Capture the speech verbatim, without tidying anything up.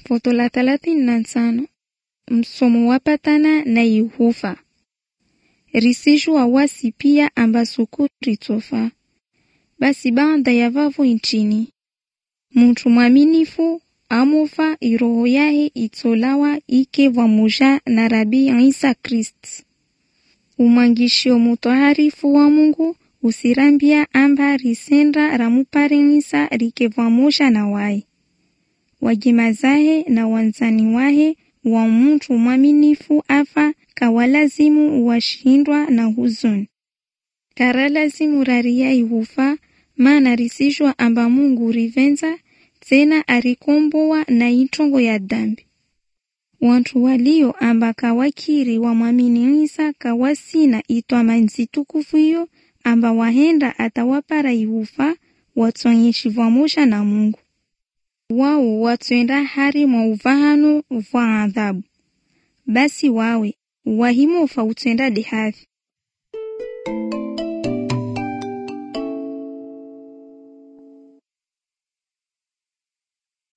Foto la thelathini na tano. Msomo wapatana na Yehova. Risishu wa wasi pia ambasuku ritofa. Basi baada ya vavu nchini. Mtu mwaminifu amufa iroho yahe itolawa ike vamuja na Rabi Isa Kristi. Umangishio mutaharifu wa Mungu usirambia amba risenda ramuparenisa rike vamuja na wai. Wajimazahe na wanzani wahe wa mtu mwaminifu afa kawalazimu washindwa na huzuni. Karalazimu raria ihufa maana risishwa amba Mungu rivenza tena arikomboa na itongo ya dhambi. Wantu walio amba kawakiri wa mwamini Isa kawasina itwa manzitukufu hiyo amba wahenda atawapara ihufa watonyeshivu vamusha na Mungu. Wao watuenda hari mwa uvahano wa adhabu. Basi wawe wahimu ufa utuenda dehavi.